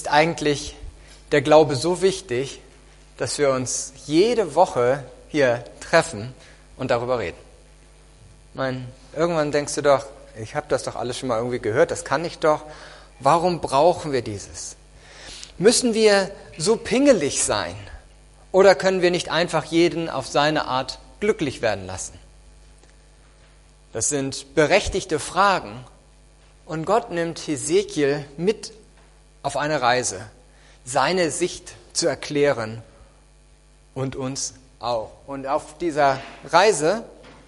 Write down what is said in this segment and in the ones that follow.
Ist eigentlich der Glaube so wichtig, dass wir uns jede Woche hier treffen und darüber reden? Ich meine, irgendwann denkst du doch, ich habe das doch alles schon mal irgendwie gehört, das kann ich doch. Warum brauchen wir dieses? Müssen wir so pingelig sein? Oder können wir nicht einfach jeden auf seine Art glücklich werden lassen? Das sind berechtigte Fragen. Und Gott nimmt Hesekiel mit auf eine Reise, seine Sicht zu erklären und uns auch. Und auf dieser Reise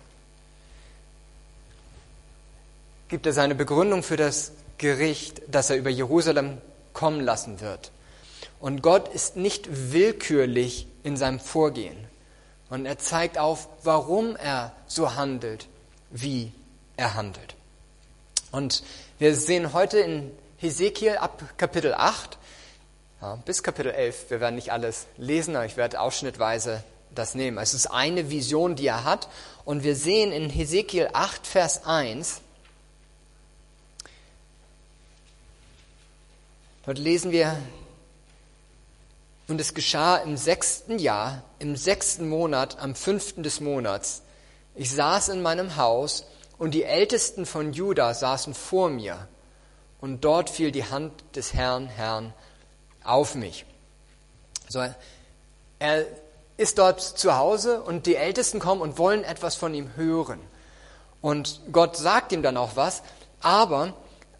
gibt er seine Begründung für das Gericht, das er über Jerusalem kommen lassen wird. Und Gott ist nicht willkürlich in seinem Vorgehen. Und er zeigt auf, warum er so handelt, wie er handelt. Und wir sehen heute in Hesekiel ab Kapitel 8 bis Kapitel 11, wir werden nicht alles lesen, aber ich werde ausschnittweise das nehmen. Es ist eine Vision, die er hat. Und wir sehen in Hesekiel 8, Vers 1, dort lesen wir: Und es geschah im 6. Jahr, im 6. Monat, am 5. des Monats. Ich saß in meinem Haus, und die Ältesten von Juda saßen vor mir. Und dort fiel die Hand des Herrn auf mich. So, er ist dort zu Hause und die Ältesten kommen und wollen etwas von ihm hören. Und Gott sagt ihm dann auch was, aber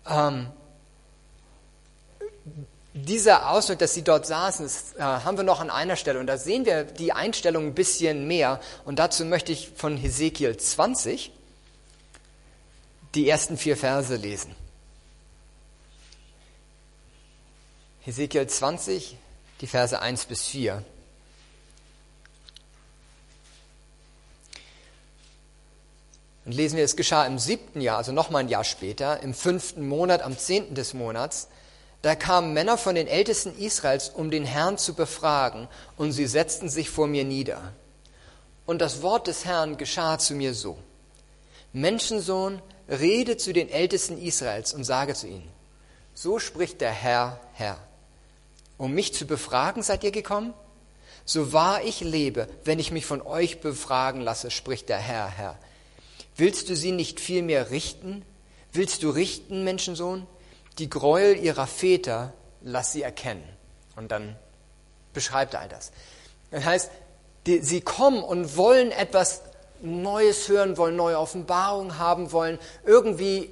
dieser Ausdruck, dass sie dort saßen, das haben wir noch an einer Stelle. Und da sehen wir die Einstellung ein bisschen mehr. Und dazu möchte ich von Hesekiel 20 die ersten 4 Verse lesen. Hesekiel 20, die Verse 1 bis 4. Und lesen wir, es geschah im 7. Jahr, also nochmal ein Jahr später, im 5. Monat, am 10. des Monats, da kamen Männer von den Ältesten Israels, um den Herrn zu befragen, und sie setzten sich vor mir nieder. Und das Wort des Herrn geschah zu mir so: Menschensohn, rede zu den Ältesten Israels und sage zu ihnen: So spricht der Herr, Herr. Um mich zu befragen seid ihr gekommen? So wahr ich lebe, wenn ich mich von euch befragen lasse, spricht der Herr, Herr. Willst du sie nicht vielmehr richten? Willst du richten, Menschensohn? Die Gräuel ihrer Väter, lass sie erkennen. Und dann beschreibt er all das. Das heißt, sie kommen und wollen etwas Neues hören, wollen neue Offenbarungen haben, wollen irgendwie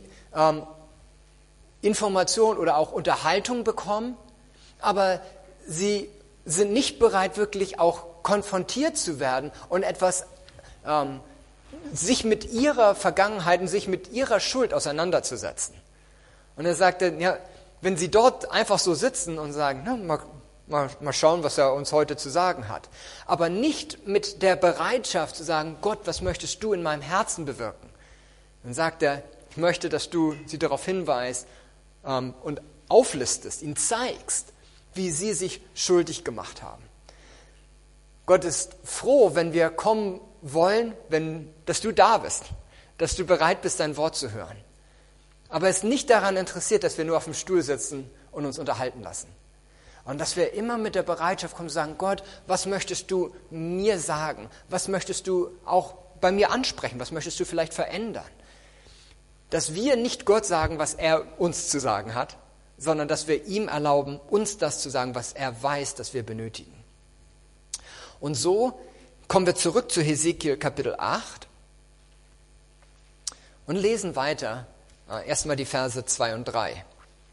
Information oder auch Unterhaltung bekommen, aber sie sind nicht bereit, wirklich auch konfrontiert zu werden und etwas sich mit ihrer Vergangenheit und sich mit ihrer Schuld auseinanderzusetzen. Und er sagte, ja, wenn sie dort einfach so sitzen und sagen, na, mal schauen, was er uns heute zu sagen hat, aber nicht mit der Bereitschaft zu sagen, Gott, was möchtest du in meinem Herzen bewirken? Dann sagt er, ich möchte, dass du sie darauf hinweist und auflistest, ihnen zeigst, wie sie sich schuldig gemacht haben. Gott ist froh, wenn wir kommen wollen, dass du da bist, dass du bereit bist, dein Wort zu hören. Aber er ist nicht daran interessiert, dass wir nur auf dem Stuhl sitzen und uns unterhalten lassen. Und dass wir immer mit der Bereitschaft kommen, zu sagen, Gott, was möchtest du mir sagen? Was möchtest du auch bei mir ansprechen? Was möchtest du vielleicht verändern? Dass wir nicht Gott sagen, was er uns zu sagen hat, sondern dass wir ihm erlauben, uns das zu sagen, was er weiß, dass wir benötigen. Und so kommen wir zurück zu Hesekiel Kapitel 8 und lesen weiter. Erstmal die Verse 2 und 3.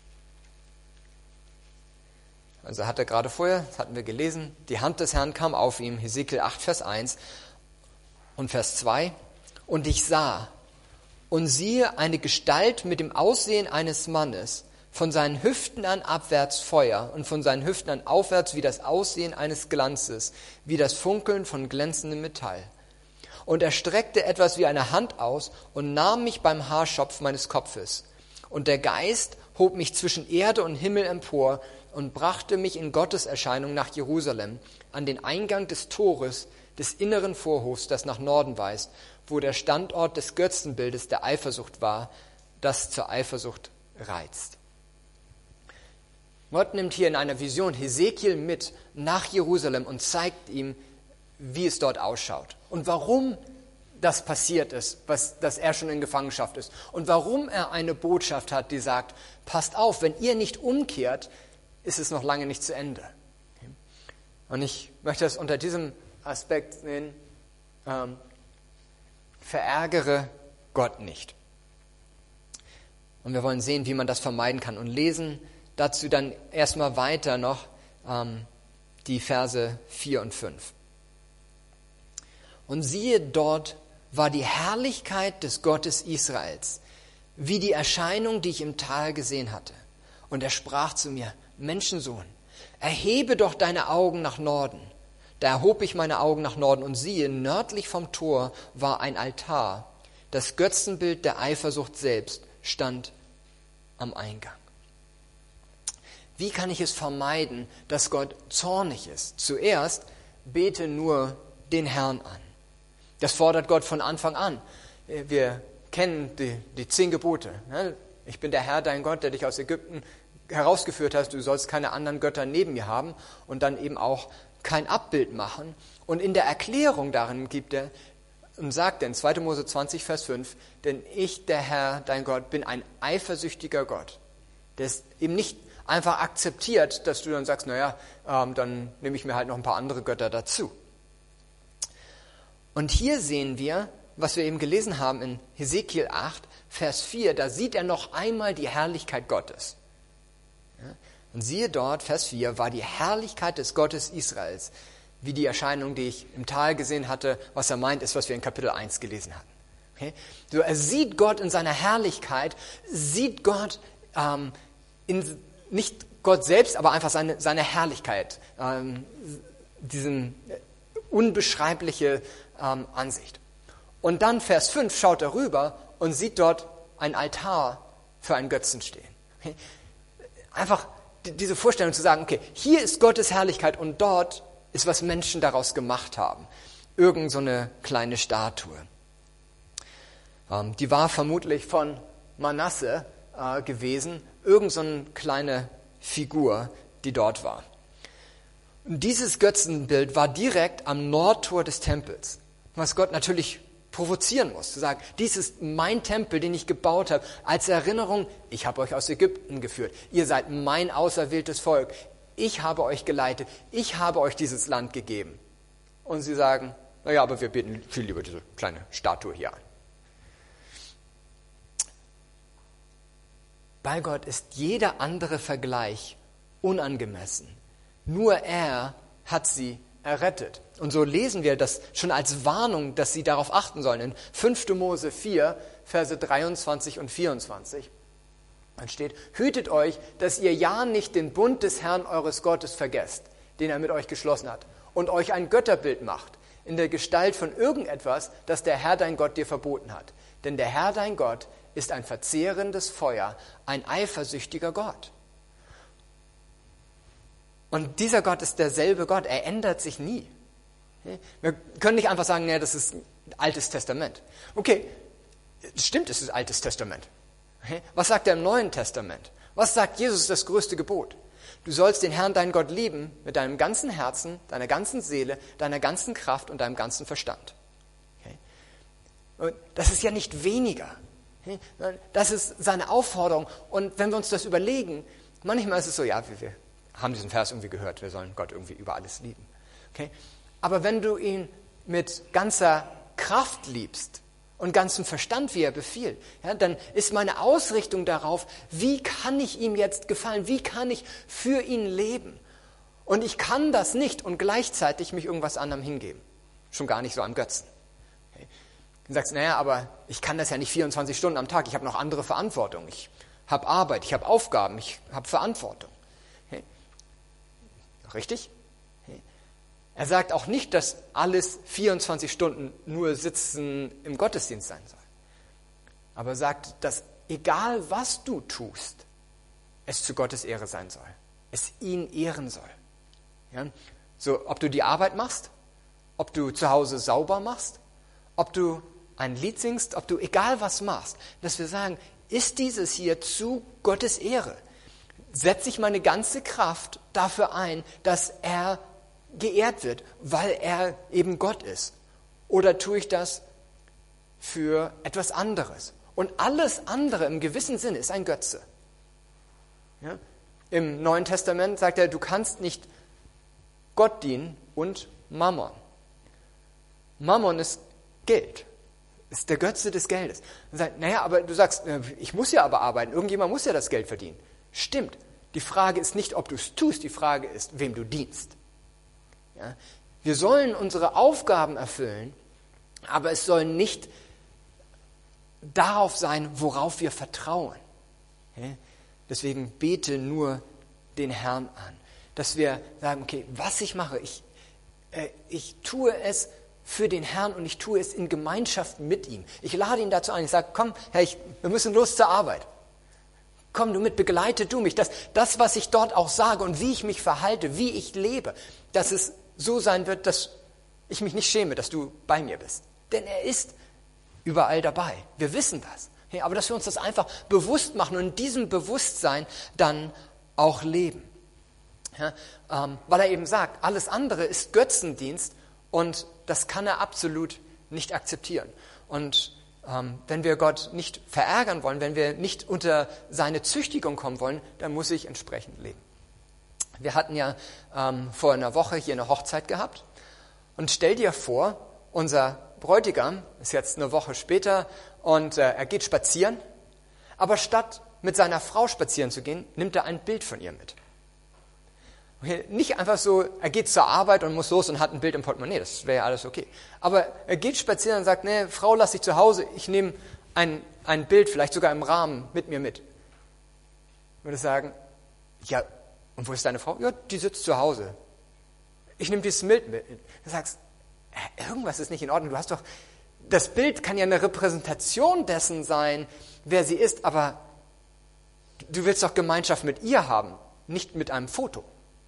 Also hat er gerade vorher, das hatten wir gelesen, die Hand des Herrn kam auf ihm, Hesekiel 8, Vers 1 und Vers 2. Und ich sah, und siehe, eine Gestalt mit dem Aussehen eines Mannes, von seinen Hüften an abwärts Feuer und von seinen Hüften an aufwärts wie das Aussehen eines Glanzes, wie das Funkeln von glänzendem Metall. Und er streckte etwas wie eine Hand aus und nahm mich beim Haarschopf meines Kopfes. Und der Geist hob mich zwischen Erde und Himmel empor und brachte mich in Gottes Erscheinung nach Jerusalem, an den Eingang des Tores des inneren Vorhofs, das nach Norden weist, wo der Standort des Götzenbildes der Eifersucht war, das zur Eifersucht reizt. Gott nimmt hier in einer Vision Hesekiel mit nach Jerusalem und zeigt ihm, wie es dort ausschaut und warum das passiert ist, dass er schon in Gefangenschaft ist und warum er eine Botschaft hat, die sagt, passt auf, wenn ihr nicht umkehrt, ist es noch lange nicht zu Ende. Und ich möchte das unter diesem Aspekt sehen, verärgere Gott nicht. Und wir wollen sehen, wie man das vermeiden kann und lesen dazu dann erstmal weiter noch die Verse 4 und 5. Und siehe, dort war die Herrlichkeit des Gottes Israels, wie die Erscheinung, die ich im Tal gesehen hatte. Und er sprach zu mir, Menschensohn, erhebe doch deine Augen nach Norden. Da erhob ich meine Augen nach Norden und siehe, nördlich vom Tor war ein Altar. Das Götzenbild der Eifersucht selbst stand am Eingang. Wie kann ich es vermeiden, dass Gott zornig ist? Zuerst bete nur den Herrn an. Das fordert Gott von Anfang an. Wir kennen die 10 Gebote. Ich bin der Herr, dein Gott, der dich aus Ägypten herausgeführt hat. Du sollst keine anderen Götter neben mir haben und dann eben auch kein Abbild machen. Und in der Erklärung darin gibt er und sagt er in 2. Mose 20, Vers 5, denn ich, der Herr, dein Gott, bin ein eifersüchtiger Gott, der es eben nicht einfach akzeptiert, dass du dann sagst, dann nehme ich mir halt noch ein paar andere Götter dazu. Und hier sehen wir, was wir eben gelesen haben in Hesekiel 8, Vers 4, da sieht er noch einmal die Herrlichkeit Gottes. Ja? Und siehe dort, Vers 4, war die Herrlichkeit des Gottes Israels, wie die Erscheinung, die ich im Tal gesehen hatte, was er meint, ist, was wir in Kapitel 1 gelesen hatten. Okay? So, er sieht Gott in seiner Herrlichkeit, sieht Gott nicht Gott selbst, aber einfach seine Herrlichkeit, diese unbeschreibliche Ansicht. Und dann Vers 5 schaut er rüber und sieht dort ein Altar für einen Götzen stehen. Okay? Einfach diese Vorstellung zu sagen, okay, hier ist Gottes Herrlichkeit und dort ist, was Menschen daraus gemacht haben. Irgend so eine kleine Statue. Die war vermutlich von Manasse gewesen, irgend so eine kleine Figur, die dort war. Und dieses Götzenbild war direkt am Nordtor des Tempels, was Gott natürlich provozieren muss, zu sagen, dies ist mein Tempel, den ich gebaut habe, als Erinnerung, ich habe euch aus Ägypten geführt, ihr seid mein auserwähltes Volk, ich habe euch geleitet, ich habe euch dieses Land gegeben. Und sie sagen, aber wir beten viel lieber diese kleine Statue hier an. Bei Gott ist jeder andere Vergleich unangemessen. Nur er hat sie errettet. Und so lesen wir das schon als Warnung, dass sie darauf achten sollen. In 5. Mose 4, Verse 23 und 24. Dann steht, hütet euch, dass ihr ja nicht den Bund des Herrn eures Gottes vergesst, den er mit euch geschlossen hat, und euch ein Götterbild macht, in der Gestalt von irgendetwas, das der Herr dein Gott dir verboten hat. Denn der Herr dein Gott ist ein verzehrendes Feuer, ein eifersüchtiger Gott. Und dieser Gott ist derselbe Gott, er ändert sich nie. Wir können nicht einfach sagen, das ist Altes Testament. Okay, stimmt, es ist Altes Testament. Was sagt er im Neuen Testament? Was sagt Jesus ist das größte Gebot? Du sollst den Herrn, deinen Gott, lieben mit deinem ganzen Herzen, deiner ganzen Seele, deiner ganzen Kraft und deinem ganzen Verstand. Und das ist ja nicht weniger. Das ist seine Aufforderung. Und wenn wir uns das überlegen, manchmal ist es so, wir haben diesen Vers irgendwie gehört, wir sollen Gott irgendwie über alles lieben. Okay? Aber wenn du ihn mit ganzer Kraft liebst und ganzem Verstand, wie er befiehlt, dann ist meine Ausrichtung darauf, wie kann ich ihm jetzt gefallen, wie kann ich für ihn leben. Und ich kann das nicht und gleichzeitig mich irgendwas anderem hingeben. Schon gar nicht so am Götzen. Okay? Du sagst, aber ich kann das ja nicht 24 Stunden am Tag, ich habe noch andere Verantwortung, ich habe Arbeit, ich habe Aufgaben, ich habe Verantwortung. Okay? Richtig? Er sagt auch nicht, dass alles 24 Stunden nur Sitzen im Gottesdienst sein soll. Aber er sagt, dass egal was du tust, es zu Gottes Ehre sein soll. Es ihn ehren soll. Ja? So, ob du die Arbeit machst, ob du zu Hause sauber machst, ob du ein Lied singst, ob du egal was machst, dass wir sagen, ist dieses hier zu Gottes Ehre? setze ich meine ganze Kraft dafür ein, dass er geehrt wird, weil er eben Gott ist? Oder tue ich das für etwas anderes? Und alles andere im gewissen Sinne ist ein Götze. Ja? Im Neuen Testament sagt er, du kannst nicht Gott dienen und Mammon. Mammon ist Geld, ist der Götze des Geldes. Und sagt, naja, aber du sagst, ich muss ja aber arbeiten, irgendjemand muss ja das Geld verdienen. Stimmt, die Frage ist nicht, ob du es tust, die Frage ist, wem du dienst. Ja? Wir sollen unsere Aufgaben erfüllen, aber es soll nicht darauf sein, worauf wir vertrauen. Ja? Deswegen bete nur den Herrn an, dass wir sagen, okay, was ich mache, ich tue es für den Herrn und ich tue es in Gemeinschaft mit ihm. Ich lade ihn dazu ein, ich sage, komm, Herr, wir müssen los zur Arbeit. Komm du mit, begleite du mich. Das, was ich dort auch sage und wie ich mich verhalte, wie ich lebe, dass es so sein wird, dass ich mich nicht schäme, dass du bei mir bist. Denn er ist überall dabei. Wir wissen das. Ja, aber dass wir uns das einfach bewusst machen und in diesem Bewusstsein dann auch leben. Ja, weil er eben sagt, alles andere ist Götzendienst und das kann er absolut nicht akzeptieren. Und wenn wir Gott nicht verärgern wollen, wenn wir nicht unter seine Züchtigung kommen wollen, dann muss ich entsprechend leben. Wir hatten ja vor einer Woche hier eine Hochzeit gehabt und stell dir vor, unser Bräutigam ist jetzt eine Woche später und er geht spazieren, aber statt mit seiner Frau spazieren zu gehen, nimmt er ein Bild von ihr mit. Okay, nicht einfach so, er geht zur Arbeit und muss los und hat ein Bild im Portemonnaie, das wäre ja alles okay. Aber er geht spazieren und sagt, nee, Frau, lass dich zu Hause, ich nehme ein Bild, vielleicht sogar im Rahmen, mit mir mit. Ich würde sagen, ja, und wo ist deine Frau? Ja, die sitzt zu Hause. Ich nehme dieses Bild mit. Du sagst, irgendwas ist nicht in Ordnung. Du hast doch, das Bild kann ja eine Repräsentation dessen sein, wer sie ist, aber du willst doch Gemeinschaft mit ihr haben, nicht mit einem Foto.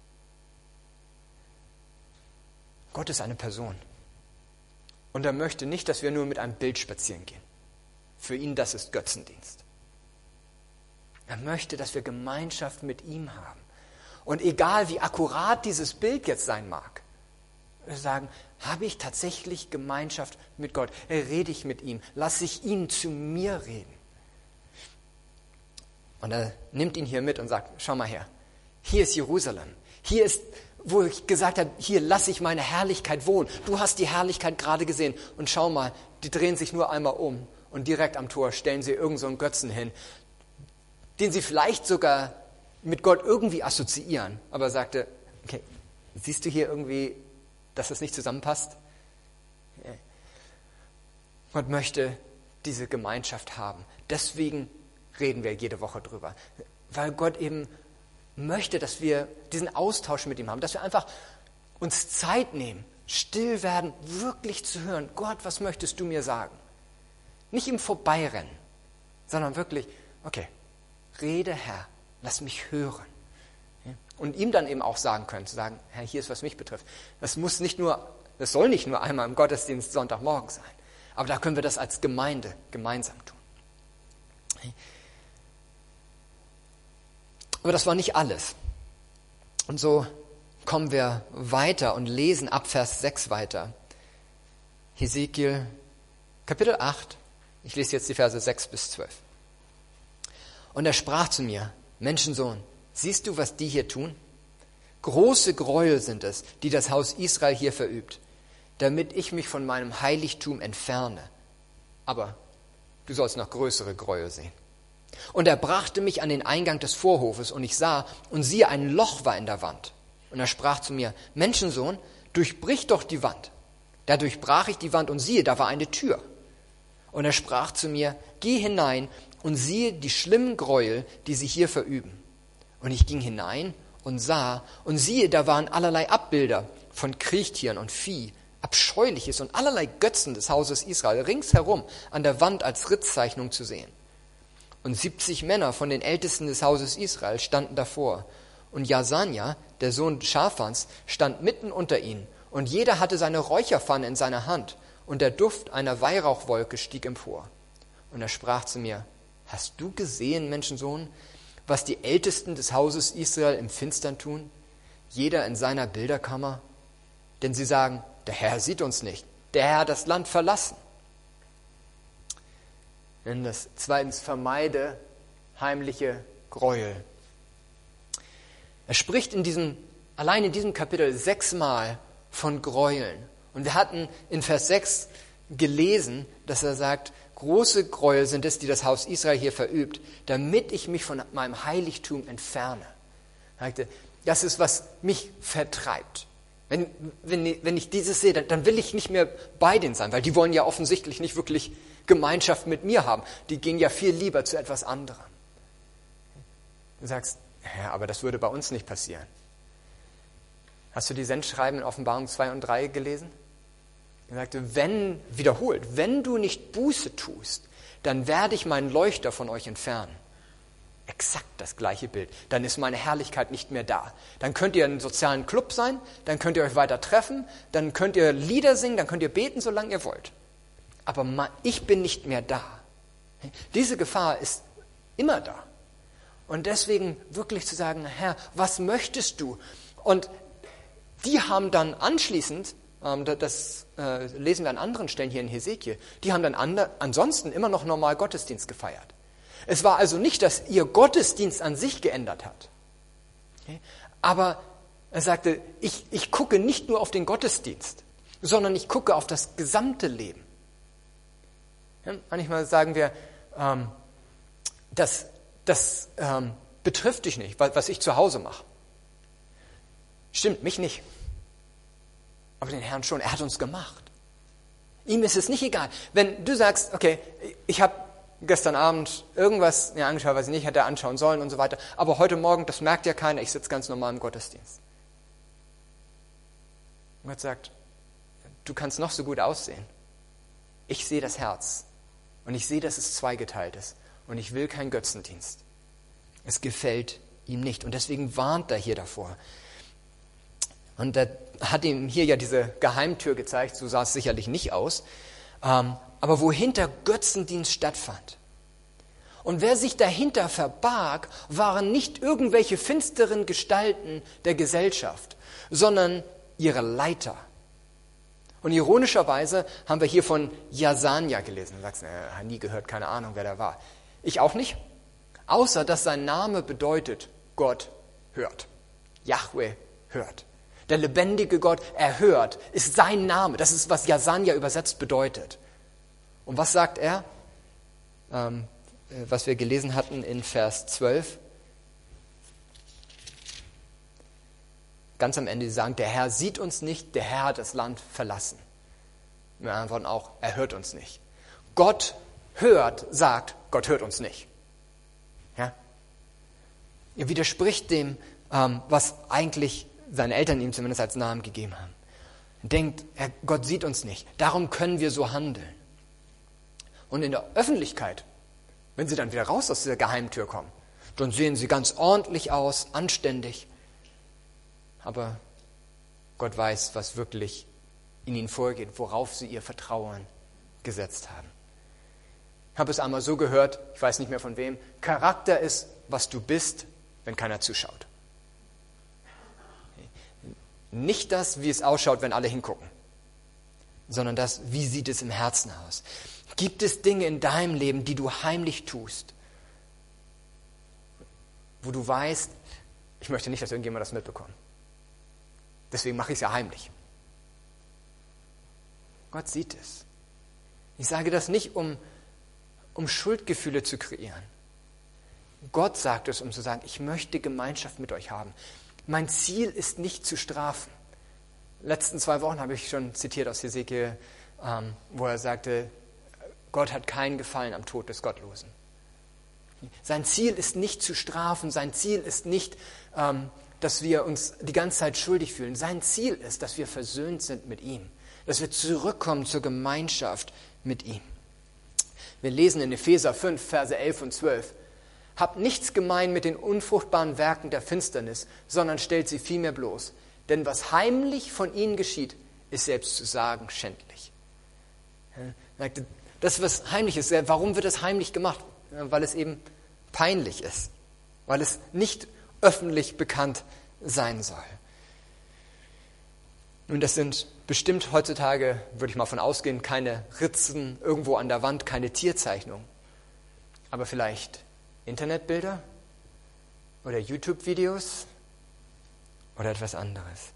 Gott ist eine Person. Und er möchte nicht, dass wir nur mit einem Bild spazieren gehen. Für ihn, das ist Götzendienst. Er möchte, dass wir Gemeinschaft mit ihm haben. Und egal, wie akkurat dieses Bild jetzt sein mag, wir sagen, habe ich tatsächlich Gemeinschaft mit Gott? Rede ich mit ihm? Lasse ich ihn zu mir reden? Und er nimmt ihn hier mit und sagt, schau mal her, hier ist Jerusalem. Hier ist, wo ich gesagt habe, hier lasse ich meine Herrlichkeit wohnen. Du hast die Herrlichkeit gerade gesehen. Und schau mal, die drehen sich nur einmal um. Und direkt am Tor stellen sie irgend so einen Götzen hin, den sie vielleicht sogar mit Gott irgendwie assoziieren. Aber er sagte, okay, siehst du hier irgendwie, dass das nicht zusammenpasst? Gott möchte diese Gemeinschaft haben. Deswegen reden wir jede Woche drüber. Weil Gott eben möchte, dass wir diesen Austausch mit ihm haben, dass wir einfach uns Zeit nehmen, still werden, wirklich zu hören. Gott, was möchtest du mir sagen? Nicht im Vorbeirennen, sondern wirklich, okay, rede Herr, lass mich hören. Und ihm dann eben auch sagen können, zu sagen, Herr, hier ist, was mich betrifft. Das soll nicht nur einmal im Gottesdienst Sonntagmorgen sein, aber da können wir das als Gemeinde gemeinsam tun. Aber das war nicht alles. Und so kommen wir weiter und lesen ab Vers 6 weiter. Hesekiel Kapitel 8, ich lese jetzt die Verse 6 bis 12. Und er sprach zu mir, Menschensohn, siehst du, was die hier tun? Große Gräuel sind es, die das Haus Israel hier verübt, damit ich mich von meinem Heiligtum entferne. Aber du sollst noch größere Gräuel sehen. Und er brachte mich an den Eingang des Vorhofes, und ich sah, und siehe, ein Loch war in der Wand. Und er sprach zu mir, Menschensohn, durchbrich doch die Wand. Da durchbrach ich die Wand, und siehe, da war eine Tür. Und er sprach zu mir, geh hinein und siehe die schlimmen Gräuel, die sie hier verüben. Und ich ging hinein und sah, und siehe, da waren allerlei Abbilder von Kriechtieren und Vieh, Abscheuliches und allerlei Götzen des Hauses Israel ringsherum an der Wand als Ritzzeichnung zu sehen. Und 70 Männer von den Ältesten des Hauses Israel standen davor. Und Jasanja, der Sohn Schafans, stand mitten unter ihnen. Und jeder hatte seine Räucherpfanne in seiner Hand. Und der Duft einer Weihrauchwolke stieg empor. Und er sprach zu mir, hast du gesehen, Menschensohn, was die Ältesten des Hauses Israel im Finstern tun, jeder in seiner Bilderkammer? Denn sie sagen, der Herr sieht uns nicht, der Herr hat das Land verlassen. Denn das zweitens, vermeide heimliche Gräuel. Er spricht allein in diesem Kapitel 6-mal von Gräueln. Und wir hatten in Vers 6 gelesen, dass er sagt, große Gräuel sind es, die das Haus Israel hier verübt, damit ich mich von meinem Heiligtum entferne. Er sagte, das ist, was mich vertreibt. Wenn ich dieses sehe, dann will ich nicht mehr bei denen sein, weil die wollen ja offensichtlich nicht wirklich Gemeinschaft mit mir haben. Die gehen ja viel lieber zu etwas anderem. Du sagst, ja, aber das würde bei uns nicht passieren. Hast du die Sendschreiben in Offenbarung 2 und 3 gelesen? Er sagte, wenn du nicht Buße tust, dann werde ich meinen Leuchter von euch entfernen. Exakt das gleiche Bild. Dann ist meine Herrlichkeit nicht mehr da. Dann könnt ihr in einem sozialen Club sein, dann könnt ihr euch weiter treffen, dann könnt ihr Lieder singen, dann könnt ihr beten, solange ihr wollt. Aber ich bin nicht mehr da. Diese Gefahr ist immer da. Und deswegen wirklich zu sagen, Herr, was möchtest du? Und die haben dann anschließend, das lesen wir an anderen Stellen hier in Hesekiel, die haben dann ansonsten immer noch normal Gottesdienst gefeiert. Es war also nicht, dass ihr Gottesdienst an sich geändert hat. Okay? Aber er sagte, ich gucke nicht nur auf den Gottesdienst, sondern ich gucke auf das gesamte Leben. Ja, manchmal sagen wir, das betrifft dich nicht, was ich zu Hause mache. Stimmt, mich nicht. Aber den Herrn schon, er hat uns gemacht. Ihm ist es nicht egal. Wenn du sagst, okay, ich habe gestern Abend irgendwas angeschaut, was ich nicht hätte anschauen sollen und so weiter, aber heute Morgen, das merkt ja keiner, ich sitze ganz normal im Gottesdienst. Und Gott sagt, du kannst noch so gut aussehen. Ich sehe das Herz und ich sehe, dass es zweigeteilt ist und ich will keinen Götzendienst. Es gefällt ihm nicht und deswegen warnt er hier davor. Und er hat ihm hier ja diese Geheimtür gezeigt, so sah es sicherlich nicht aus, aber wohinter Götzendienst stattfand. Und wer sich dahinter verbarg, waren nicht irgendwelche finsteren Gestalten der Gesellschaft, sondern ihre Leiter. Und ironischerweise haben wir hier von Jasanja gelesen. Du sagst, nie gehört, keine Ahnung, wer der war. Ich auch nicht, außer dass sein Name bedeutet, Gott hört. Jahwe hört. Der lebendige Gott, er hört, ist sein Name. Das ist, was Jasanja übersetzt bedeutet. Und was sagt er? Was wir gelesen hatten in Vers 12. Ganz am Ende, sie sagen, der Herr sieht uns nicht, der Herr hat das Land verlassen. Wir antworten auch, er hört uns nicht. Gott hört, sagt, Gott hört uns nicht. Ja? Er widerspricht dem, was eigentlich seine Eltern ihm zumindest als Namen gegeben haben. Er denkt, Gott sieht uns nicht, darum können wir so handeln. Und in der Öffentlichkeit, wenn sie dann wieder raus aus dieser Geheimtür kommen, dann sehen sie ganz ordentlich aus, anständig. Aber Gott weiß, was wirklich in ihnen vorgeht, worauf sie ihr Vertrauen gesetzt haben. Ich habe es einmal so gehört, ich weiß nicht mehr von wem, Charakter ist, was du bist, wenn keiner zuschaut. Nicht das, wie es ausschaut, wenn alle hingucken, sondern das, wie sieht es im Herzen aus. Gibt es Dinge in deinem Leben, die du heimlich tust, wo du weißt, ich möchte nicht, dass irgendjemand das mitbekommt. Deswegen mache ich es ja heimlich. Gott sieht es. Ich sage das nicht, um Schuldgefühle zu kreieren. Gott sagt es, um zu sagen, ich möchte Gemeinschaft mit euch haben. Mein Ziel ist nicht zu strafen. Letzten 2 Wochen habe ich schon zitiert aus Hesekiel, wo er sagte, Gott hat keinen Gefallen am Tod des Gottlosen. Sein Ziel ist nicht zu strafen, sein Ziel ist nicht, dass wir uns die ganze Zeit schuldig fühlen. Sein Ziel ist, dass wir versöhnt sind mit ihm, dass wir zurückkommen zur Gemeinschaft mit ihm. Wir lesen in Epheser 5, Verse 11 und 12. Habt nichts gemein mit den unfruchtbaren Werken der Finsternis, sondern stellt sie vielmehr bloß. Denn was heimlich von ihnen geschieht, ist selbst zu sagen schändlich. Das, was heimlich ist, warum wird das heimlich gemacht? Weil es eben peinlich ist. weil es nicht öffentlich bekannt sein soll. Nun, das sind bestimmt heutzutage, würde ich mal von ausgehen, keine Ritzen irgendwo an der Wand, keine Tierzeichnung. Aber vielleicht Internetbilder oder YouTube-Videos oder etwas anderes.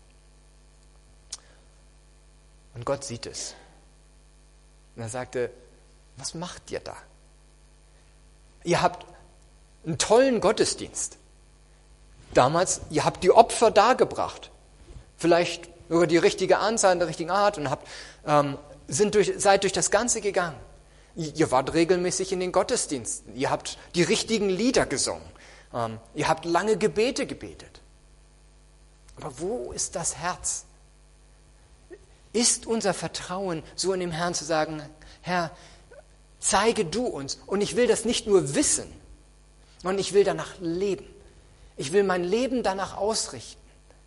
Und Gott sieht es. Und er sagte, was macht ihr da? Ihr habt einen tollen Gottesdienst. Damals, ihr habt die Opfer dargebracht. Vielleicht sogar die richtige Anzahl in der richtigen Art und seid durch das Ganze gegangen. Ihr wart regelmäßig in den Gottesdiensten. Ihr habt die richtigen Lieder gesungen. Ihr habt lange Gebete gebetet. Aber wo ist das Herz? Ist unser Vertrauen so in dem Herrn zu sagen, Herr, zeige du uns. Und ich will das nicht nur wissen, sondern ich will danach leben. Ich will mein Leben danach ausrichten.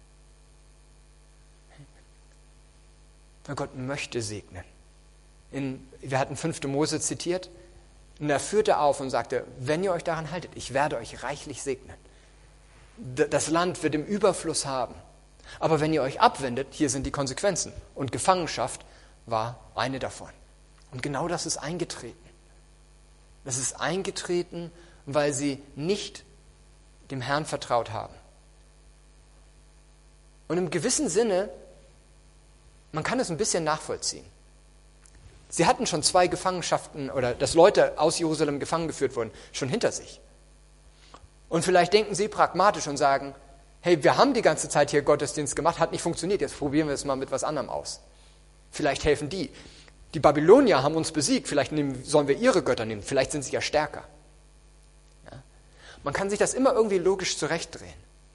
Weil Gott möchte segnen. Wir hatten 5. Mose zitiert. Und er führte auf und sagte, wenn ihr euch daran haltet, ich werde euch reichlich segnen. Das Land wird im Überfluss haben. Aber wenn ihr euch abwendet, hier sind die Konsequenzen. Und Gefangenschaft war eine davon. Und genau das ist eingetreten. Das ist eingetreten, weil sie nicht dem Herrn vertraut haben. Und im gewissen Sinne, man kann es ein bisschen nachvollziehen. Sie hatten schon 2 Gefangenschaften oder dass Leute aus Jerusalem gefangen geführt wurden, schon hinter sich. Und vielleicht denken sie pragmatisch und sagen, hey, wir haben die ganze Zeit hier Gottesdienst gemacht, hat nicht funktioniert, jetzt probieren wir es mal mit was anderem aus. Vielleicht helfen die. Die Babylonier haben uns besiegt, vielleicht sollen wir ihre Götter nehmen, vielleicht sind sie ja stärker. Ja? Man kann sich das immer irgendwie logisch zurechtdrehen.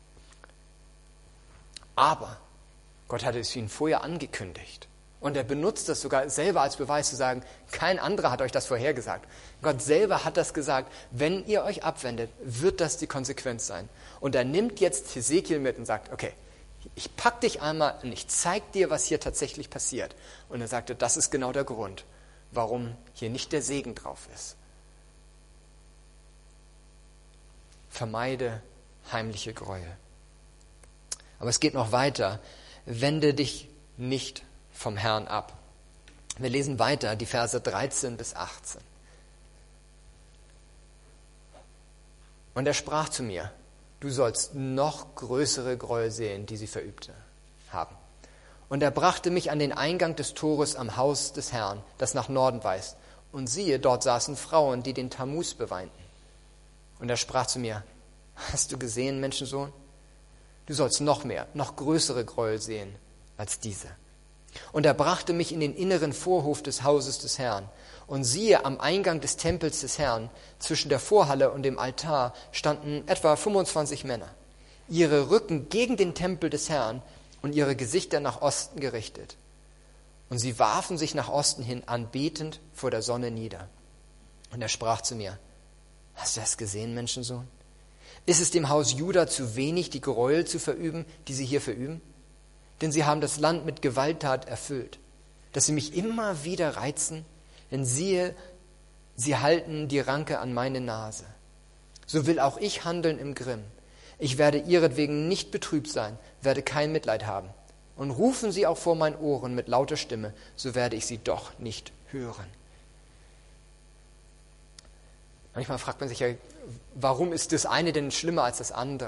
Aber Gott hatte es ihnen vorher angekündigt. Und er benutzt das sogar selber als Beweis zu sagen, kein anderer hat euch das vorhergesagt. Gott selber hat das gesagt, wenn ihr euch abwendet, wird das die Konsequenz sein. Und er nimmt jetzt Hesekiel mit und sagt, okay, ich pack dich einmal und ich zeig dir, was hier tatsächlich passiert. Und er sagte, das ist genau der Grund, warum hier nicht der Segen drauf ist. Vermeide heimliche Gräuel. Aber es geht noch weiter. Wende dich nicht vom Herrn ab. Wir lesen weiter, die Verse 13 bis 18. Und er sprach zu mir, du sollst noch größere Gräuel sehen, die sie verübte haben. Und er brachte mich an den Eingang des Tores am Haus des Herrn, das nach Norden weist. Und siehe, dort saßen Frauen, die den Tammuz beweinten. Und er sprach zu mir, hast du gesehen, Menschensohn? Du sollst noch mehr, noch größere Gräuel sehen als diese. Und er brachte mich in den inneren Vorhof des Hauses des Herrn. Und siehe, am Eingang des Tempels des Herrn, zwischen der Vorhalle und dem Altar, standen etwa 25 Männer, ihre Rücken gegen den Tempel des Herrn und ihre Gesichter nach Osten gerichtet. Und sie warfen sich nach Osten hin, anbetend vor der Sonne nieder. Und er sprach zu mir, hast du das gesehen, Menschensohn? Ist es dem Haus Juda zu wenig, die Gräuel zu verüben, die sie hier verüben? Denn sie haben das Land mit Gewalttat erfüllt, dass sie mich immer wieder reizen, denn siehe, sie halten die Ranke an meine Nase. So will auch ich handeln im Grimm. Ich werde ihretwegen nicht betrübt sein, werde kein Mitleid haben. Und rufen sie auch vor meinen Ohren mit lauter Stimme, so werde ich sie doch nicht hören. Manchmal fragt man sich ja, warum ist das eine denn schlimmer als das andere?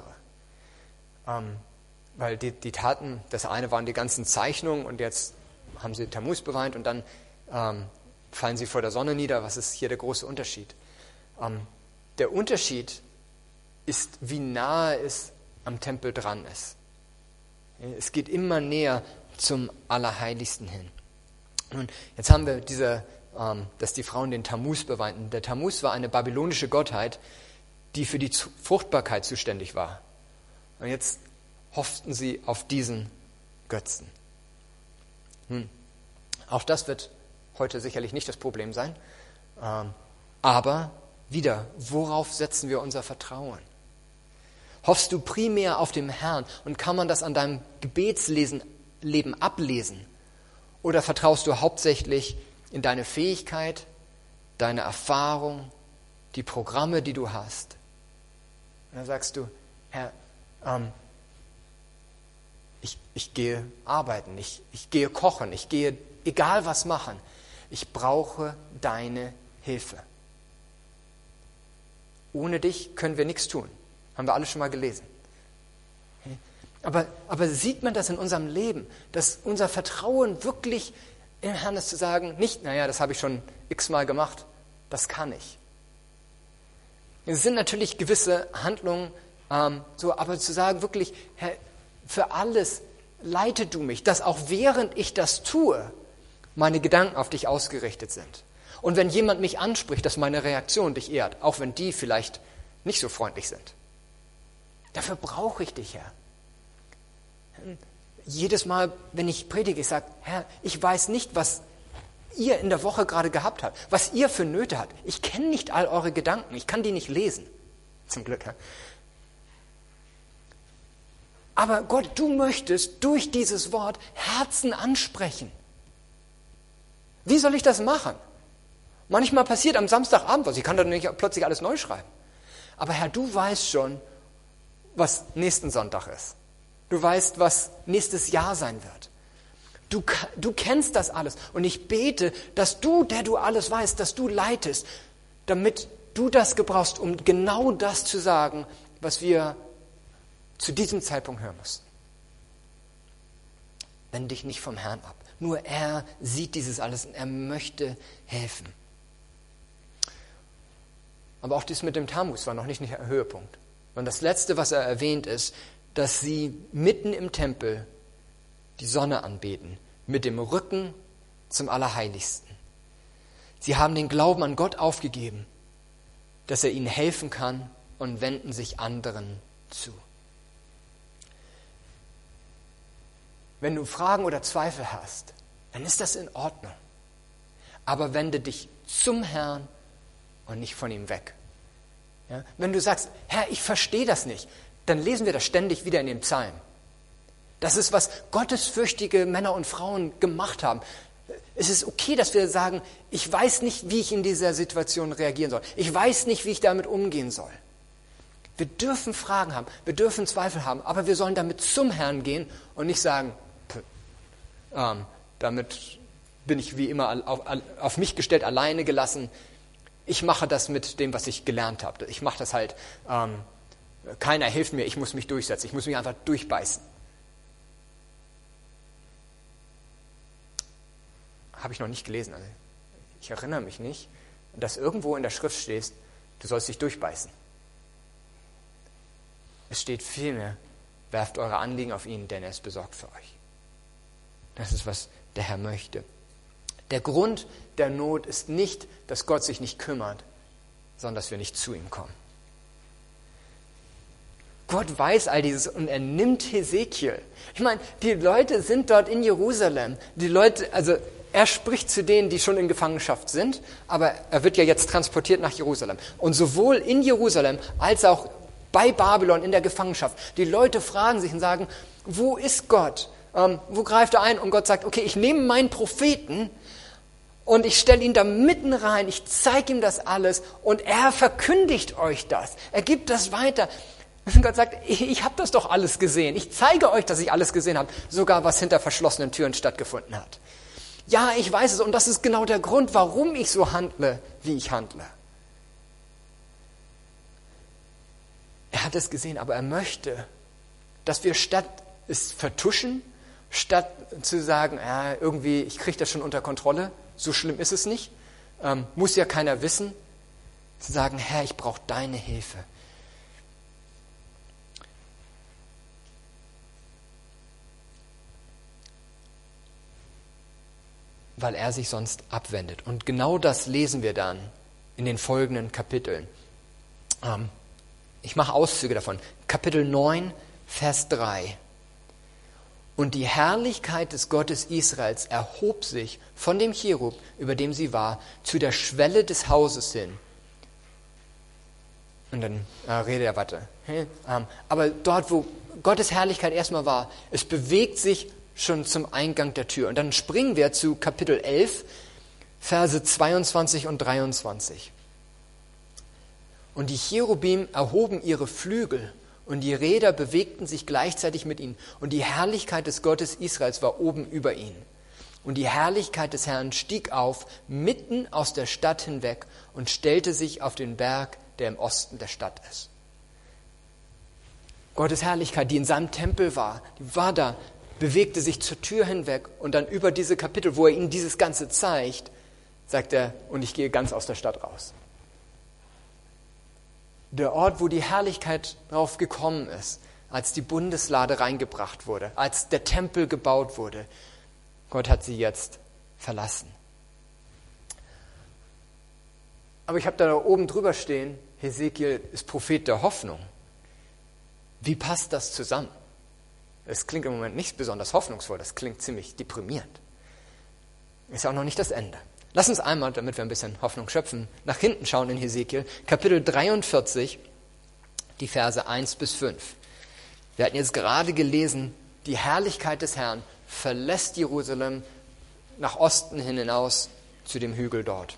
Weil die Taten, das eine waren die ganzen Zeichnungen und jetzt haben sie Tammuz beweint und dann fallen sie vor der Sonne nieder. Was ist hier der große Unterschied? Der Unterschied ist, wie nahe es am Tempel dran ist. Es geht immer näher zum Allerheiligsten hin. Nun, jetzt haben wir dass die Frauen den Tammuz beweinten. Der Tammuz war eine babylonische Gottheit, die für die Fruchtbarkeit zuständig war. Und jetzt hofften sie auf diesen Götzen. Nun, auch das wird heute sicherlich nicht das Problem sein. Aber wieder, worauf setzen wir unser Vertrauen? Hoffst du primär auf den Herrn und kann man das an deinem Gebetsleben ablesen? Oder vertraust du hauptsächlich in deine Fähigkeit, deine Erfahrung, die Programme, die du hast? dann sagst du, Herr, ich gehe arbeiten, ich gehe kochen, ich gehe egal was machen. Ich brauche deine Hilfe. Ohne dich können wir nichts tun. Haben wir alle schon mal gelesen. Aber sieht man das in unserem Leben, dass unser Vertrauen wirklich im Herrn ist, zu sagen, nicht, naja, das habe ich schon x-mal gemacht, das kann ich. Es sind natürlich gewisse Handlungen, aber zu sagen wirklich, Herr, für alles leite du mich, dass auch während ich das tue, meine Gedanken auf dich ausgerichtet sind. Und wenn jemand mich anspricht, dass meine Reaktion dich ehrt, auch wenn die vielleicht nicht so freundlich sind. Dafür brauche ich dich, Herr. Jedes Mal, wenn ich predige, ich sage, Herr, ich weiß nicht, was ihr in der Woche gerade gehabt habt, was ihr für Nöte habt. Ich kenne nicht all eure Gedanken, ich kann die nicht lesen. Zum Glück, Herr. Aber Gott, du möchtest durch dieses Wort Herzen ansprechen. Wie soll ich das machen? Manchmal passiert am Samstagabend was, ich kann dann nicht plötzlich alles neu schreiben. Aber Herr, du weißt schon, was nächsten Sonntag ist. Du weißt, was nächstes Jahr sein wird. Du kennst das alles. Und ich bete, dass du, der du alles weißt, dass du leitest, damit du das gebrauchst, um genau das zu sagen, was wir zu diesem Zeitpunkt hören mussten. Wende dich nicht vom Herrn ab. Nur er sieht dieses alles und er möchte helfen. Aber auch dies mit dem Tammuz war noch nicht der Höhepunkt. Und das Letzte, was er erwähnt, ist, dass sie mitten im Tempel die Sonne anbeten, mit dem Rücken zum Allerheiligsten. Sie haben den Glauben an Gott aufgegeben, dass er ihnen helfen kann und wenden sich anderen zu. Wenn du Fragen oder Zweifel hast, dann ist das in Ordnung. Aber wende dich zum Herrn und nicht von ihm weg. Ja? Wenn du sagst, Herr, ich verstehe das nicht, dann lesen wir das ständig wieder in den Psalmen. Das ist, was gottesfürchtige Männer und Frauen gemacht haben. Es ist okay, dass wir sagen, ich weiß nicht, wie ich in dieser Situation reagieren soll. Ich weiß nicht, wie ich damit umgehen soll. Wir dürfen Fragen haben, wir dürfen Zweifel haben, aber wir sollen damit zum Herrn gehen und nicht sagen, damit bin ich wie immer auf mich gestellt, alleine gelassen. Ich mache das mit dem, was ich gelernt habe. Ich mache das halt, keiner hilft mir, ich muss mich durchsetzen, ich muss mich einfach durchbeißen. Habe ich noch nicht gelesen. Also ich erinnere mich nicht, dass irgendwo in der Schrift steht, du sollst dich durchbeißen. Es steht vielmehr, werft eure Anliegen auf ihn, denn er ist besorgt für euch. Das ist, was der Herr möchte. Der Grund der Not ist nicht, dass Gott sich nicht kümmert, sondern dass wir nicht zu ihm kommen. Gott weiß all dieses und er nimmt Hesekiel. Ich meine, die Leute sind dort in Jerusalem. Die Leute, also er spricht zu denen, die schon in Gefangenschaft sind, aber er wird ja jetzt transportiert nach Jerusalem. Und sowohl in Jerusalem als auch bei Babylon in der Gefangenschaft. Die Leute fragen sich und sagen, wo ist Gott? Wo greift er ein? Und Gott sagt, okay, ich nehme meinen Propheten und ich stelle ihn da mitten rein, ich zeige ihm das alles und er verkündigt euch das. Er gibt das weiter. Und Gott sagt, ich habe das doch alles gesehen. Ich zeige euch, dass ich alles gesehen habe, sogar was hinter verschlossenen Türen stattgefunden hat. Ja, ich weiß es und das ist genau der Grund, warum ich so handle, wie ich handle. Er hat es gesehen, aber er möchte, dass wir statt es vertuschen, statt zu sagen, ja, irgendwie, ich kriege das schon unter Kontrolle, so schlimm ist es nicht, muss ja keiner wissen, zu sagen, Herr, ich brauche deine Hilfe. Weil er sich sonst abwendet. Und genau das lesen wir dann in den folgenden Kapiteln. Ich mache Auszüge davon. Kapitel 9, Vers 3. Und die Herrlichkeit des Gottes Israels erhob sich von dem Cherub, über dem sie war, zu der Schwelle des Hauses hin. Und dann redet er weiter. Aber dort, wo Gottes Herrlichkeit erstmal war, es bewegt sich schon zum Eingang der Tür. Und dann springen wir zu Kapitel 11, Verse 22 und 23. Und die Cherubim erhoben ihre Flügel und die Räder bewegten sich gleichzeitig mit ihnen. Und die Herrlichkeit des Gottes Israels war oben über ihnen. Und die Herrlichkeit des Herrn stieg auf, mitten aus der Stadt hinweg und stellte sich auf den Berg, der im Osten der Stadt ist. Gottes Herrlichkeit, die in seinem Tempel war, die war da, bewegte sich zur Tür hinweg und dann über diese Kapitel, wo er ihnen dieses Ganze zeigt, sagt er, und ich gehe ganz aus der Stadt raus. Der Ort, wo die Herrlichkeit drauf gekommen ist, als die Bundeslade reingebracht wurde, als der Tempel gebaut wurde, Gott hat sie jetzt verlassen. Aber ich habe da oben drüber stehen, Hesekiel ist Prophet der Hoffnung. Wie passt das zusammen? Es klingt im Moment nicht besonders hoffnungsvoll, das klingt ziemlich deprimierend. Ist auch noch nicht das Ende. Lass uns einmal, damit wir ein bisschen Hoffnung schöpfen, nach hinten schauen in Hesekiel, Kapitel 43, die Verse 1 bis 5. Wir hatten jetzt gerade gelesen, die Herrlichkeit des Herrn verlässt Jerusalem nach Osten hin hinaus zu dem Hügel dort.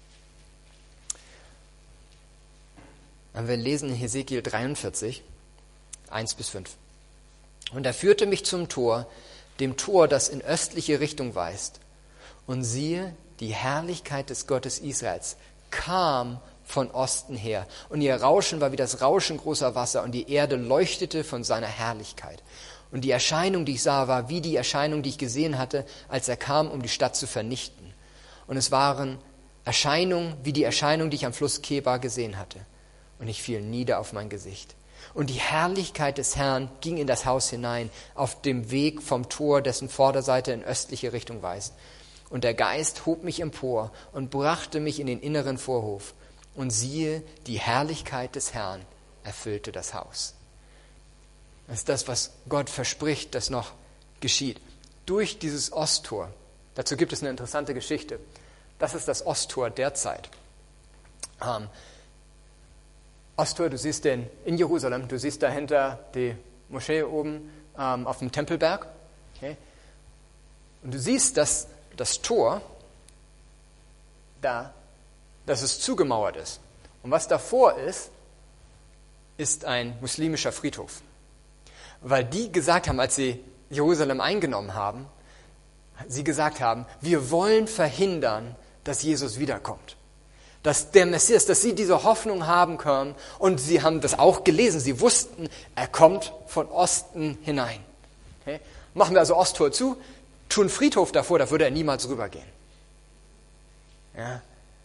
Und wir lesen in Hesekiel 43, 1 bis 5. Und er führte mich zum Tor, dem Tor, das in östliche Richtung weist. Und siehe, die Herrlichkeit des Gottes Israels kam von Osten her. Und ihr Rauschen war wie das Rauschen großer Wasser, und die Erde leuchtete von seiner Herrlichkeit. Und die Erscheinung, die ich sah, war wie die Erscheinung, die ich gesehen hatte, als er kam, um die Stadt zu vernichten. Und es waren Erscheinungen wie die Erscheinung, die ich am Fluss Kebar gesehen hatte. Und ich fiel nieder auf mein Gesicht. Und die Herrlichkeit des Herrn ging in das Haus hinein, auf dem Weg vom Tor, dessen Vorderseite in östliche Richtung weist. Und der Geist hob mich empor und brachte mich in den inneren Vorhof. Und siehe, die Herrlichkeit des Herrn erfüllte das Haus. Das ist das, was Gott verspricht, das noch geschieht. Durch dieses Osttor. Dazu gibt es eine interessante Geschichte. Das ist das Osttor derzeit. Osttor, du siehst den in Jerusalem, du siehst dahinter die Moschee oben auf dem Tempelberg. Okay. Und du siehst, dass das Tor da, dass es zugemauert ist. Und was davor ist ein muslimischer Friedhof. Weil die gesagt haben, als sie Jerusalem eingenommen haben, sie gesagt haben, wir wollen verhindern, dass Jesus wiederkommt. Dass der Messias, dass sie diese Hoffnung haben können. Und sie haben das auch gelesen. Sie wussten, er kommt von Osten hinein. Okay? Machen wir also Osttor zu, tun Friedhof davor, da würde er niemals rübergehen. Ja?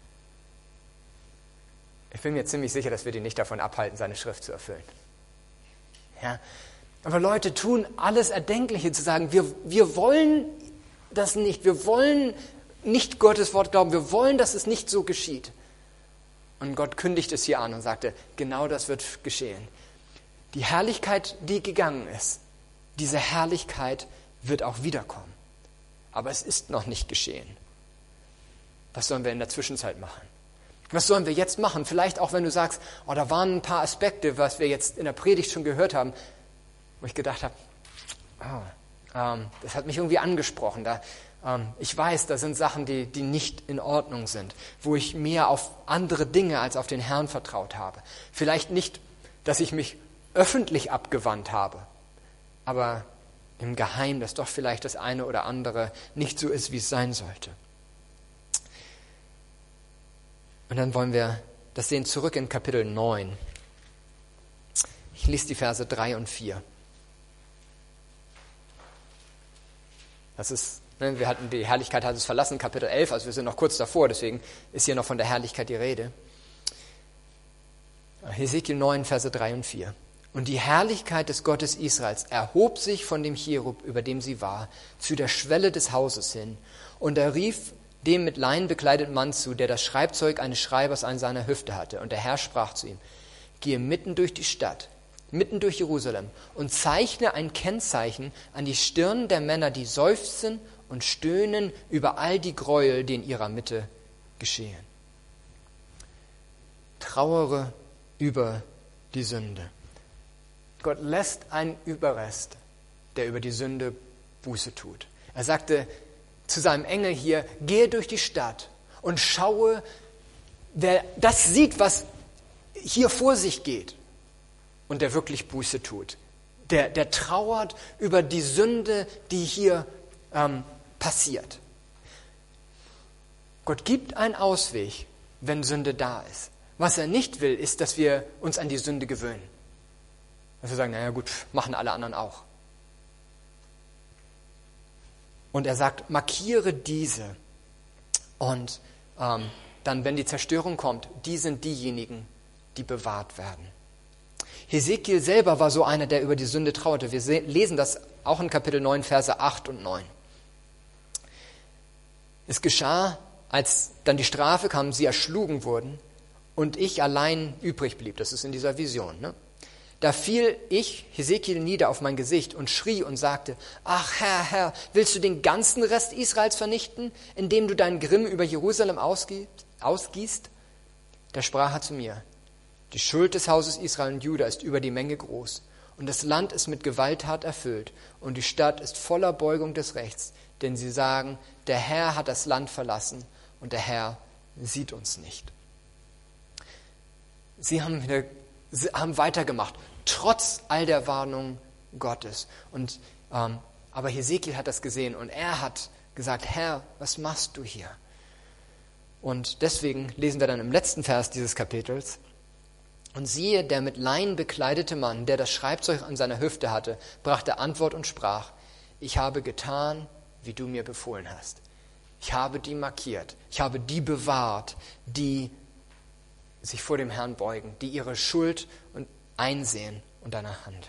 Ich bin mir ziemlich sicher, dass wir die nicht davon abhalten, seine Schrift zu erfüllen. Ja? Aber Leute tun alles Erdenkliche zu sagen, wir wollen das nicht, wir wollen nicht Gottes Wort glauben, wir wollen, dass es nicht so geschieht. Und Gott kündigt es hier an und sagte, genau das wird geschehen. Die Herrlichkeit, die gegangen ist, diese Herrlichkeit wird auch wiederkommen. Aber es ist noch nicht geschehen. Was sollen wir in der Zwischenzeit machen? Was sollen wir jetzt machen? Vielleicht auch, wenn du sagst, oh, da waren ein paar Aspekte, was wir jetzt in der Predigt schon gehört haben, wo ich gedacht habe, das hat mich irgendwie angesprochen. Ich weiß, da sind Sachen, die nicht in Ordnung sind, wo ich mehr auf andere Dinge als auf den Herrn vertraut habe. Vielleicht nicht, dass ich mich öffentlich abgewandt habe, aber im Geheimen, dass doch vielleicht das eine oder andere nicht so ist, wie es sein sollte. Und dann wollen wir das sehen zurück in Kapitel 9. Ich lese die Verse 3 und 4. Das ist, wir hatten die Herrlichkeit hat es verlassen, Kapitel 11, also wir sind noch kurz davor, deswegen ist hier noch von der Herrlichkeit die Rede. Hesekiel 9, Verse 3 und 4. Und die Herrlichkeit des Gottes Israels erhob sich von dem Cherub, über dem sie war, zu der Schwelle des Hauses hin. Und er rief dem mit Leinen bekleideten Mann zu, der das Schreibzeug eines Schreibers an seiner Hüfte hatte. Und der Herr sprach zu ihm, gehe mitten durch die Stadt, mitten durch Jerusalem und zeichne ein Kennzeichen an die Stirn der Männer, die seufzen und stöhnen über all die Gräuel, die in ihrer Mitte geschehen. Trauere über die Sünde. Gott lässt einen Überrest, der über die Sünde Buße tut. Er sagte zu seinem Engel hier, gehe durch die Stadt und schaue, wer das sieht, was hier vor sich geht und der wirklich Buße tut. Der trauert über die Sünde, die hier passiert. Gott gibt einen Ausweg, wenn Sünde da ist. Was er nicht will, ist, dass wir uns an die Sünde gewöhnen. Dass wir sagen, naja gut, machen alle anderen auch. Und er sagt, markiere diese. Und dann, wenn die Zerstörung kommt, die sind diejenigen, die bewahrt werden. Hesekiel selber war so einer, der über die Sünde trauerte. Wir lesen das auch in Kapitel 9, Verse 8 und 9. Es geschah, als dann die Strafe kam, sie erschlugen wurden und ich allein übrig blieb. Das ist in dieser Vision. Ne? Da fiel ich, Hesekiel, nieder auf mein Gesicht und schrie und sagte, ach Herr, willst du den ganzen Rest Israels vernichten, indem du deinen Grimm über Jerusalem ausgießt? Da sprach er zu mir, die Schuld des Hauses Israel und Juda ist über die Menge groß und das Land ist mit Gewalttat erfüllt und die Stadt ist voller Beugung des Rechts, denn sie sagen, der Herr hat das Land verlassen und der Herr sieht uns nicht. Sie haben weitergemacht, trotz all der Warnungen Gottes. Aber Hesekiel hat das gesehen und er hat gesagt, Herr, was machst du hier? Und deswegen lesen wir dann im letzten Vers dieses Kapitels, und siehe, der mit Leinen bekleidete Mann, der das Schreibzeug an seiner Hüfte hatte, brachte Antwort und sprach, ich habe getan, wie du mir befohlen hast. Ich habe die markiert, ich habe die bewahrt, die sich vor dem Herrn beugen, die ihre Schuld einsehen und danach handeln.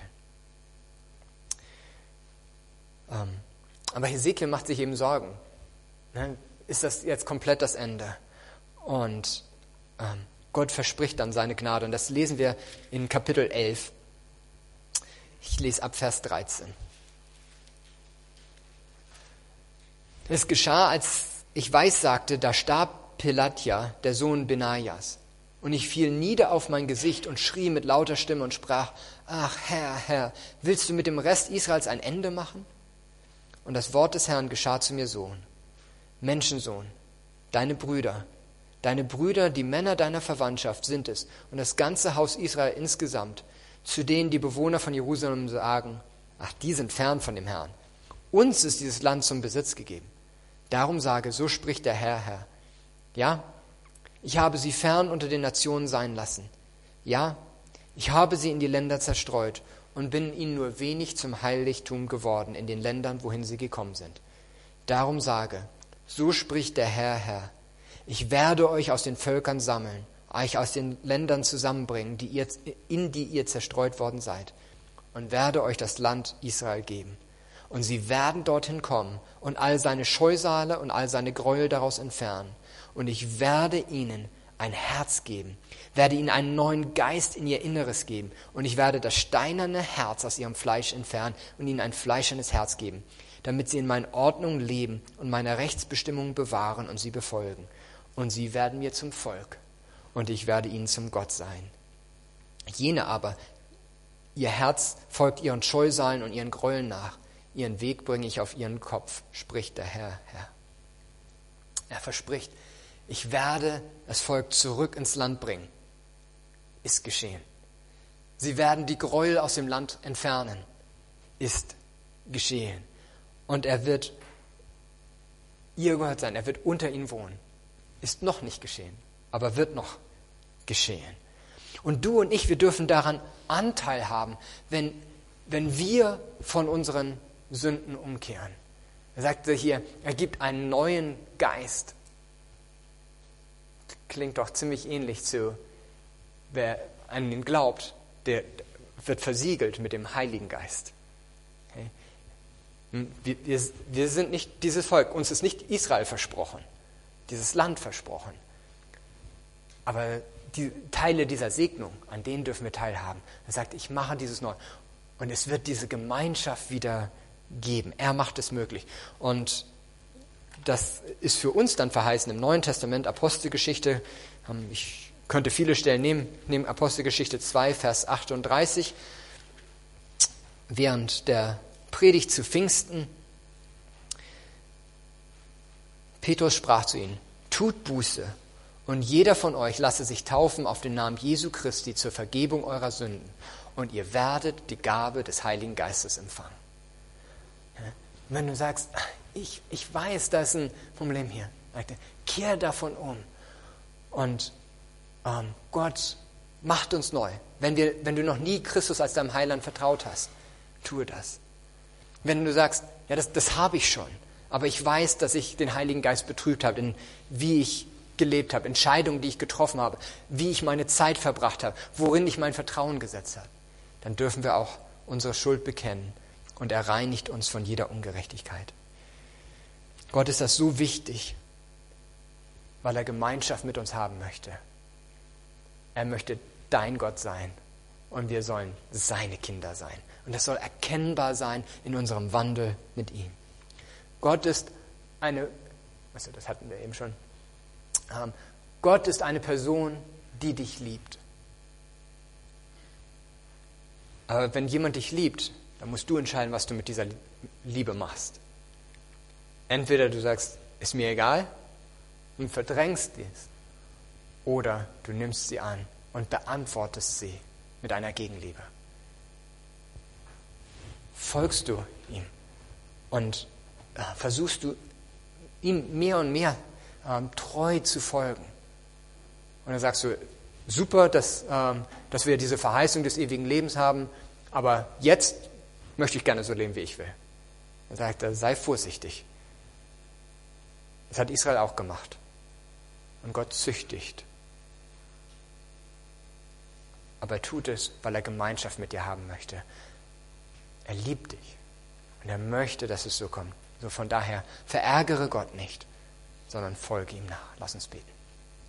Aber Hesekiel macht sich eben Sorgen. Ist das jetzt komplett das Ende? Und Gott verspricht dann seine Gnade. Und das lesen wir in Kapitel 11. Ich lese ab Vers 13. Es geschah, als ich weissagte, da starb Pelatja, der Sohn Benajas. Und ich fiel nieder auf mein Gesicht und schrie mit lauter Stimme und sprach, ach Herr, willst du mit dem Rest Israels ein Ende machen? Und das Wort des Herrn geschah zu mir so, Menschensohn, deine Brüder, die Männer deiner Verwandtschaft sind es und das ganze Haus Israel insgesamt, zu denen die Bewohner von Jerusalem sagen, ach, die sind fern von dem Herrn. Uns ist dieses Land zum Besitz gegeben. Darum sage, so spricht der Herr. Ja, ich habe sie fern unter den Nationen sein lassen. Ja, ich habe sie in die Länder zerstreut und bin ihnen nur wenig zum Heiligtum geworden in den Ländern, wohin sie gekommen sind. Darum sage, so spricht der Herr. Ich werde euch aus den Völkern sammeln, euch aus den Ländern zusammenbringen, in die ihr zerstreut worden seid, und werde euch das Land Israel geben. Und sie werden dorthin kommen und all seine Scheusale und all seine Gräuel daraus entfernen. Und ich werde ihnen ein Herz geben, werde ihnen einen neuen Geist in ihr Inneres geben. Und ich werde das steinerne Herz aus ihrem Fleisch entfernen und ihnen ein fleischernes Herz geben, damit sie in meinen Ordnungen leben und meine Rechtsbestimmungen bewahren und sie befolgen. Und sie werden mir zum Volk und ich werde ihnen zum Gott sein. Jene aber, ihr Herz folgt ihren Scheusalen und ihren Gräueln nach. Ihren Weg bringe ich auf ihren Kopf, spricht der Herr. Er verspricht, ich werde das Volk zurück ins Land bringen. Ist geschehen. Sie werden die Gräuel aus dem Land entfernen. Ist geschehen. Und er wird ihr Gott sein, er wird unter ihnen wohnen. Ist noch nicht geschehen, aber wird noch geschehen. Und du und ich, wir dürfen daran Anteil haben, wenn wir von unseren Sünden umkehren. Er sagte hier, er gibt einen neuen Geist. Klingt doch ziemlich ähnlich zu, wer an ihn glaubt, der wird versiegelt mit dem Heiligen Geist. Okay? Wir sind nicht dieses Volk, uns ist nicht Israel versprochen, dieses Land versprochen. Aber die Teile dieser Segnung, an denen dürfen wir teilhaben. Er sagt, ich mache dieses neu. Und es wird diese Gemeinschaft wieder geben. Er macht es möglich. Und das ist für uns dann verheißen im Neuen Testament, Apostelgeschichte. Ich könnte viele Stellen nehmen Apostelgeschichte 2, Vers 38. Während der Predigt zu Pfingsten, Petrus sprach zu ihnen, tut Buße Und jeder von euch lasse sich taufen auf den Namen Jesu Christi zur Vergebung eurer Sünden. Und ihr werdet die Gabe des Heiligen Geistes empfangen. Wenn du sagst, ich weiß, da ist ein Problem hier, kehr davon um. Und Gott macht uns neu. Wenn du noch nie Christus als deinem Heiland vertraut hast, tue das. Wenn du sagst, ja, das habe ich schon, aber ich weiß, dass ich den Heiligen Geist betrübt habe, in wie ich gelebt habe, Entscheidungen, die ich getroffen habe, wie ich meine Zeit verbracht habe, worin ich mein Vertrauen gesetzt habe, dann dürfen wir auch unsere Schuld bekennen und er reinigt uns von jeder Ungerechtigkeit. Gott ist das so wichtig, weil er Gemeinschaft mit uns haben möchte. Er möchte dein Gott sein und wir sollen seine Kinder sein. Und das soll erkennbar sein in unserem Wandel mit ihm. Gott ist das hatten wir eben schon. Gott ist eine Person, die dich liebt. Aber wenn jemand dich liebt, dann musst du entscheiden, was du mit dieser Liebe machst. Entweder du sagst, ist mir egal, und verdrängst dies, oder du nimmst sie an und beantwortest sie mit einer Gegenliebe. Folgst du ihm und versuchst du ihm mehr und mehr treu zu folgen. Und dann sagst du, super, dass wir diese Verheißung des ewigen Lebens haben, aber jetzt möchte ich gerne so leben, wie ich will. Dann sagt er, sei vorsichtig. Das hat Israel auch gemacht. Und Gott züchtigt. Aber er tut es, weil er Gemeinschaft mit dir haben möchte. Er liebt dich. Und er möchte, dass es so kommt. So von daher, verärgere Gott nicht, sondern folge ihm nach. Lass uns beten.